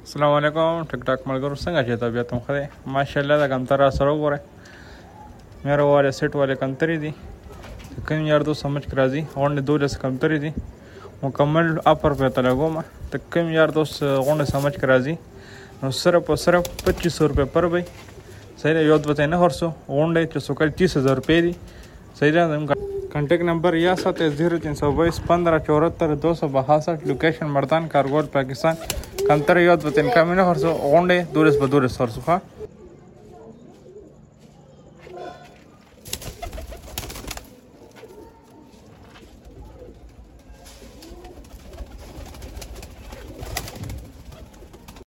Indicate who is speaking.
Speaker 1: السلام علیکم ټیک ټاک ملګرو څنګه چې طبیعت مو ښه دی ماشاءالله دا کمتر را سره وګورئ مېره والے سیټ والے کمترې دي تقریبا 1200 سمجھ کې راځي غونډې 12 کمترې دي مکمل اپر په ته لګوم تقریبا 1200 غونډې سمجھ کې راځي نو صرف 2500 روپے پر وي صحیح دی یو دوته نه ورسو غونډې چې سوکل 30000 روپے دي صحیح دی کانټیکټ نمبر یا 0322 1574 262 لوکیشن مردان کارگول پاکستان کمتر یاد بتن کمی نه ورسو غونډې 2 ورسو ښه